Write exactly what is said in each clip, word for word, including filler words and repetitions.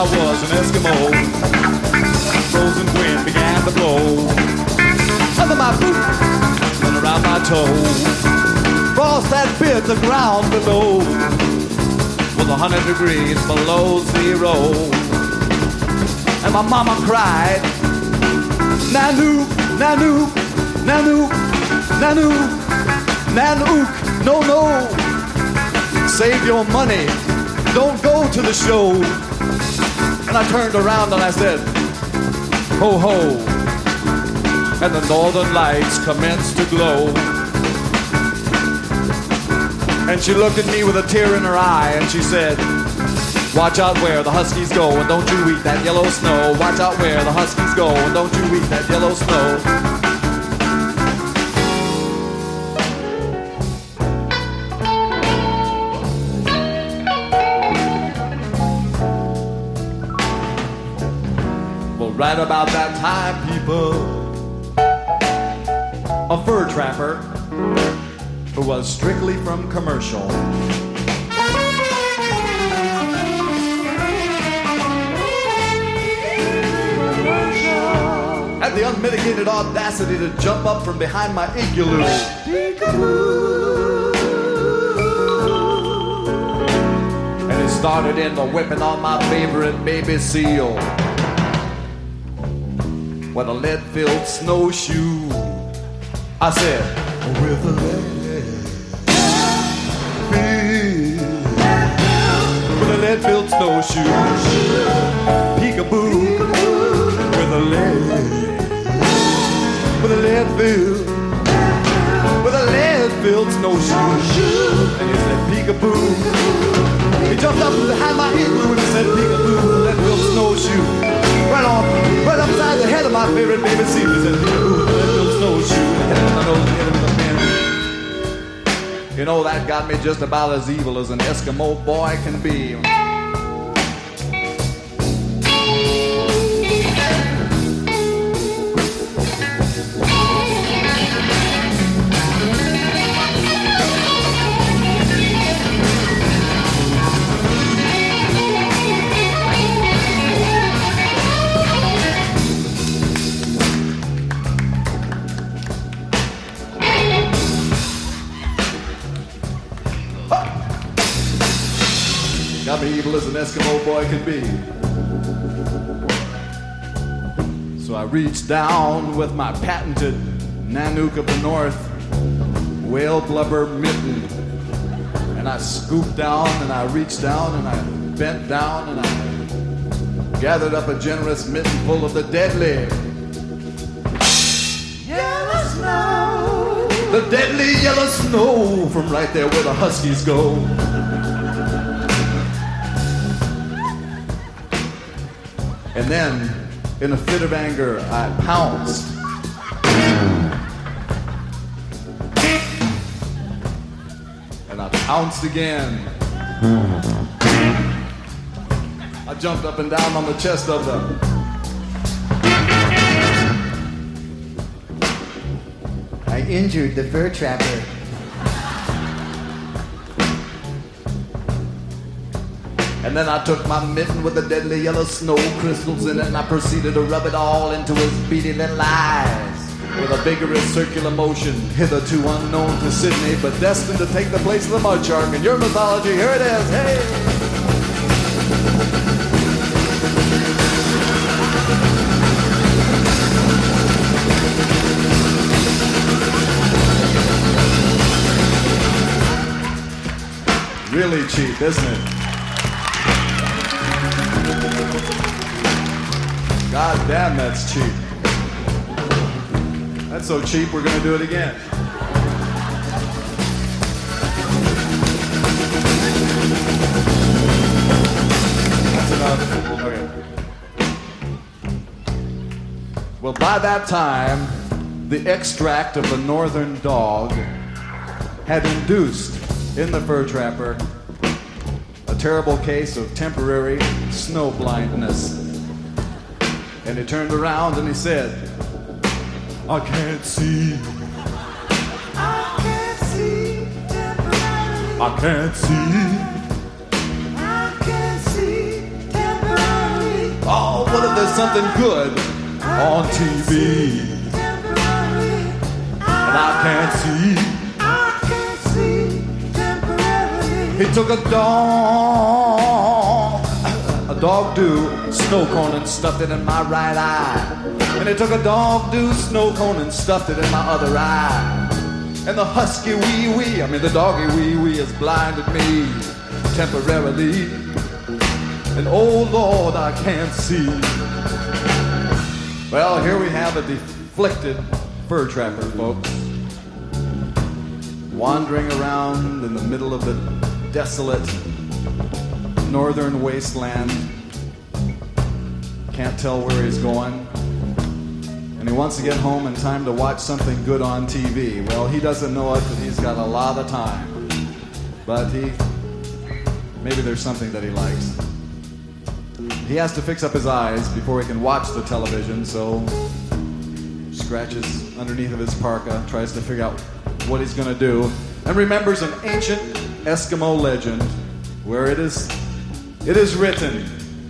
I was an Eskimo. Frozen wind began to blow under my boot and around my toe. Frost that bit the ground below was a hundred degrees below zero. And my mama cried, Nanook, Nanook, Nanook, Nanook, Nanook, no, no. Save your money, don't go to the show. And I turned around and I said, ho, ho. And the northern lights commenced to glow. And she looked at me with a tear in her eye and she said, watch out where the huskies go and don't you eat that yellow snow. Watch out where the huskies go and don't you eat that yellow snow. Right about that time, people, a fur trapper who was strictly from commercial had the unmitigated audacity to jump up from behind my igloo and he started in the whipping on my favorite baby seal with a lead-filled snowshoe. I said, with a lead-filled, with a lead-filled snowshoe, peekaboo, with a lead, with a lead-filled, with a lead-filled snowshoe. And he said, peekaboo. He jumped up behind my igloo and he said, peekaboo, lead-filled snowshoe. Right on, right upside the head of my favorite baby seal. He said, ooh, that little snowshoe. Hit him in the nose, hit him in the pin. You know, that got me just about as evil as an Eskimo boy can be. Got me evil as an Eskimo boy can be. So I reached down with my patented Nanook of the North whale blubber mitten. And I scooped down and I reached down and I bent down and I gathered up a generous mitten full of the deadly yellow snow. The deadly yellow snow from right there where the huskies go. And then, in a fit of anger, I pounced. And I pounced again. I jumped up and down on the chest of the I injured the fur trapper. And then I took my mitten with the deadly yellow snow crystals in it and I proceeded to rub it all into his beady little eyes with a vigorous circular motion hitherto unknown to Sydney but destined to take the place of the mud shark in your mythology. Here it is. Hey! Really cheap, isn't it? God damn, that's cheap. That's so cheap, we're gonna do it again. That's enough. Okay. Well, by that time, the extract of the northern dog had induced in the fur trapper a terrible case of temporary snow blindness. And he turned around and he said, I can't see. I can't see temporarily. I can't see. I can't see temporarily. something good on T V. And I can't see. He took a dog, a dog do snow cone and stuffed it in my right eye. And he took a dog do snow cone and stuffed it in my other eye. And the husky wee wee, I mean the doggy wee wee has blinded me temporarily. And oh Lord, I can't see. Well, here we have a deflected fur trapper, folks, wandering around in the middle of the desolate northern wasteland. Can't tell where he's going. And he wants to get home in time to watch something good on T V. Well, he doesn't know it, but he's got a lot of time. But he, maybe there's something that he likes. He has to fix up his eyes before he can watch the television, so scratches underneath of his parka, tries to figure out what he's going to do, and remembers an ancient Eskimo legend where it is it is written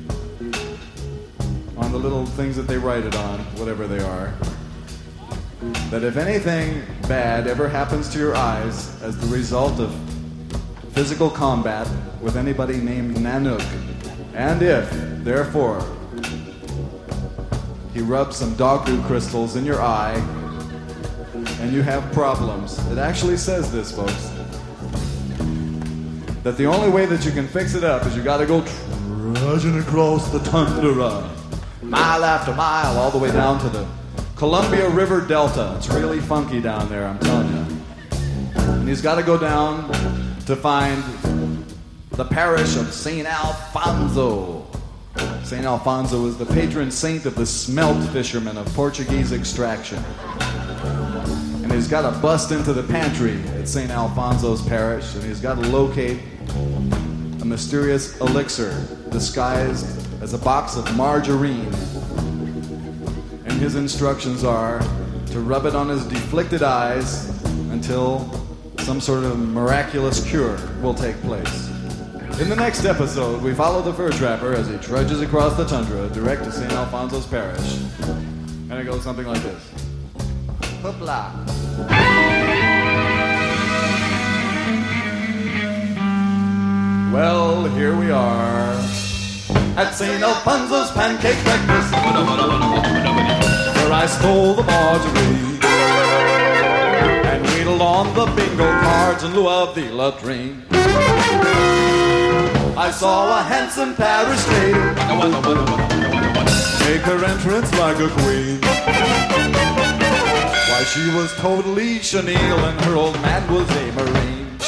on the little things that they write it on, whatever they are, that if anything bad ever happens to your eyes as the result of physical combat with anybody named Nanook, and if, therefore, he rubs some dogdu crystals in your eye and you have problems. It actually says this, folks, that the only way that you can fix it up is you gotta go trudging across the tundra, mile after mile, all the way down to the Columbia River Delta. It's really funky down there, I'm telling you. And he's gotta go down to find the parish of Saint Alfonso. Saint Alfonso is the patron saint of the smelt fishermen of Portuguese extraction. And he's got to bust into the pantry at Saint Alfonso's parish, and he's got to locate a mysterious elixir disguised as a box of margarine. And his instructions are to rub it on his deflected eyes until some sort of miraculous cure will take place. In the next episode, we follow the fur trapper as he trudges across the tundra direct to Saint Alfonso's parish. And it goes something like this. Hoopla. Well, here we are at Saint Alfonso's pancake breakfast, where I stole the margarine and wheedled on the bingo cards in lieu of the latrine. I saw a handsome parish lady make her entrance like a queen. Why, she was totally chenille and her old man was a Marine.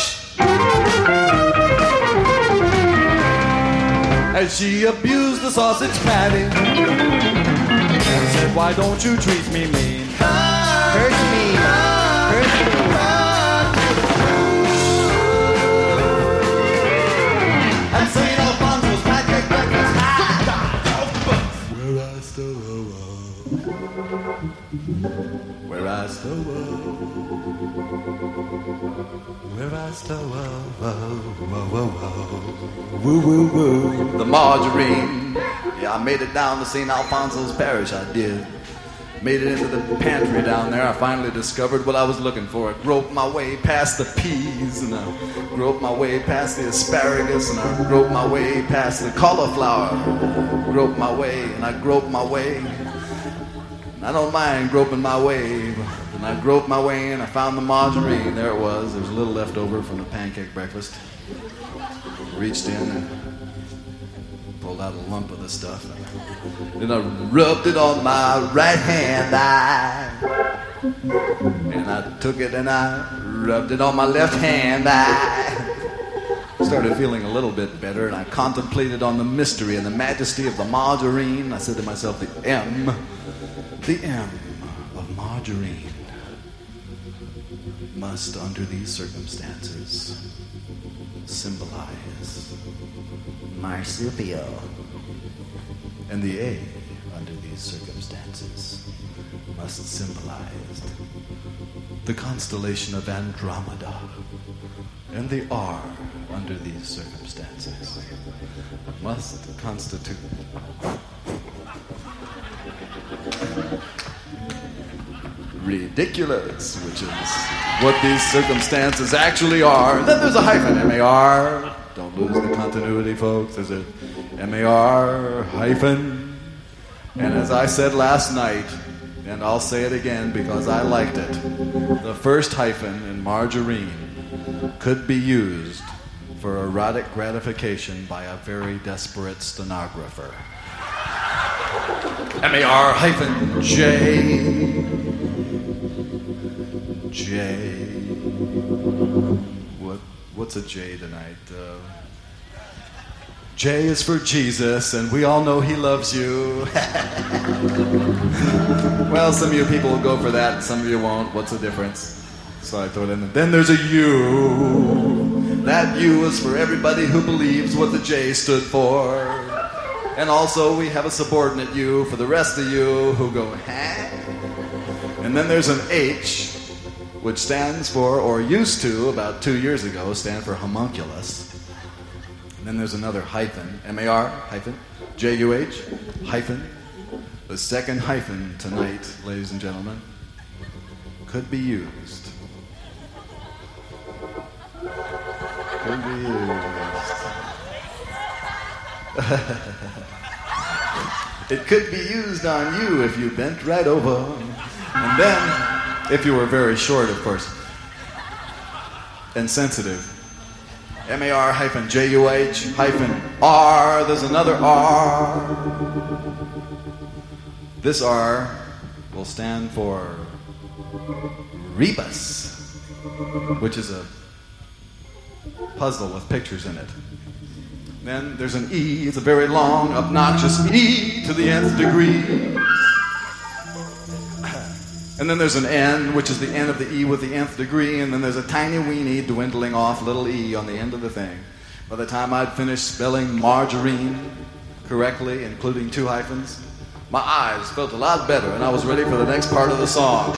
As she abused the sausage patty and said, why don't you treat me mean? Hurt me. Hurt me. And Saint Alfonso's pancake breakfast. Where I stow, where I stow, where I stow, woo woo woo. The margarine. Yeah, I made it down to Saint Alfonso's parish. I did. Made it into the pantry down there. I finally discovered what I was looking for. I groped my way past the peas, and I groped my way past the asparagus, and I groped my way past the cauliflower. I groped my way, and I groped my way. And I don't mind groping my way, and I groped my way, and I found the margarine. There it was. There was a little left over from the pancake breakfast. Reached in and pulled out a lump of the stuff. Then I rubbed it on my right hand eye. And I took it and I rubbed it on my left hand eye. Started feeling a little bit better, and I contemplated on the mystery and the majesty of the margarine. I said to myself, the M, the M of margarine must, under these circumstances, symbolize Marsupial. And the A, under these circumstances, must symbolize the constellation of Andromeda. And the R, under these circumstances, must constitute ridiculous, which is what these circumstances actually are. And then there's a hyphen, M A R. Don't lose the continuity, folks. There's a M A R hyphen. And as I said last night, and I'll say it again because I liked it, the first hyphen in margarine could be used for erotic gratification by a very desperate stenographer. M A R hyphen J. J. What? What's a J tonight? Uh, J is for Jesus, and we all know he loves you. Well, some of you people will go for that, some of you won't. What's the difference? So I throw it in. Then there's a U. That U is for everybody who believes what the J stood for. And also we have a subordinate U for the rest of you who go, huh? And then there's an H, which stands for, or used to, about two years ago, stand for homunculus. And then there's another hyphen, M A R hyphen, J U H hyphen. The second hyphen tonight, ladies and gentlemen, could be used. Could be used. It could be used on you if you bent right over. And then, if you were very short, of course, and sensitive, M A R hyphen J U H hyphen R. There's another R. This R will stand for rebus, which is a puzzle with pictures in it. Then there's an E. It's a very long, obnoxious E to the nth degree. And then there's an N, which is the N of the E with the nth degree, and then there's a tiny weeny dwindling off little E on the end of the thing. By the time I'd finished spelling margarine correctly, including two hyphens, my eyes felt a lot better, and I was ready for the next part of the song.